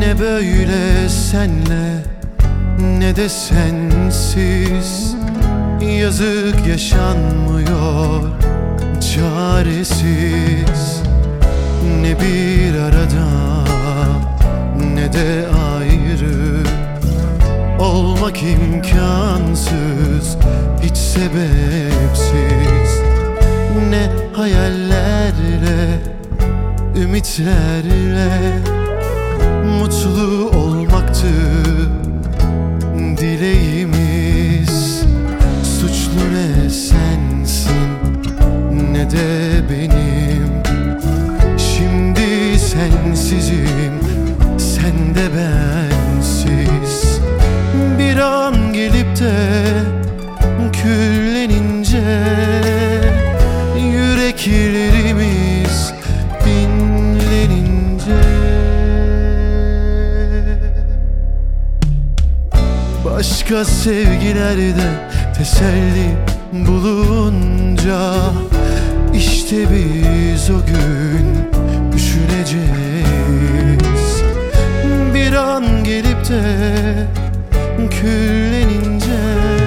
Ne böyle senle ne de sensiz, yazık yaşanmıyor çaresiz. Ne bir arada ne de ayrı, olmak imkansız hiç sebepsiz. Ne hayallerle, ümitlerle mutlu olmaktı dileğimiz. Suçlu ne sensin ne de benim, şimdi sensizim, sen de bensiz. Bir an gelip de küllenince yüreklerimiz dinlenince, başka sevgilerde teselli bulunca, işte biz o gün düşüneceğiz. Bir an gelip de küllenince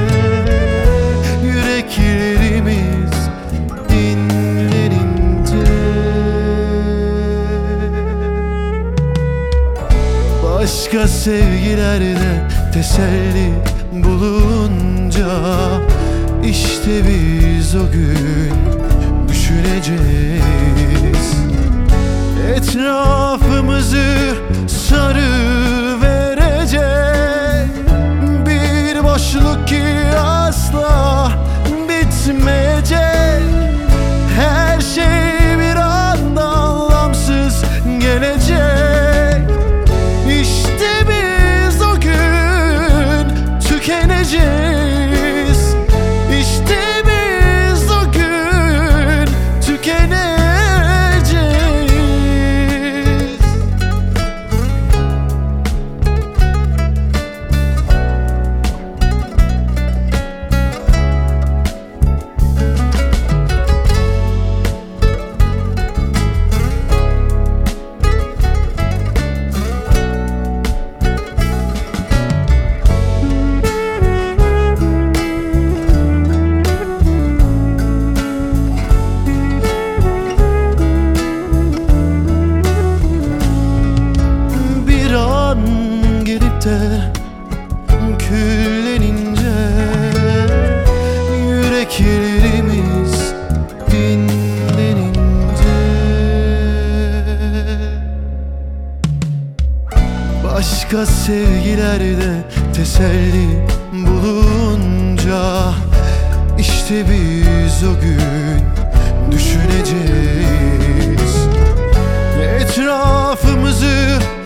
yüreklerimiz dinlenince, başka sevgilerde teselli bulunca, işte biz o gün düşüneceğiz. Etrafımızı sarıverecek bir boşluk ki asla bitmeyecek. Her şey bir anda anlamsız gelecek. İşte biz o gün tükeneceğiz. İşte biz o gün tükeneceğiz. Küllenince yüreklerimiz dinlenince, başka sevgilerde teselli bulunca, işte biz o gün düşüneceğiz. Etrafımızı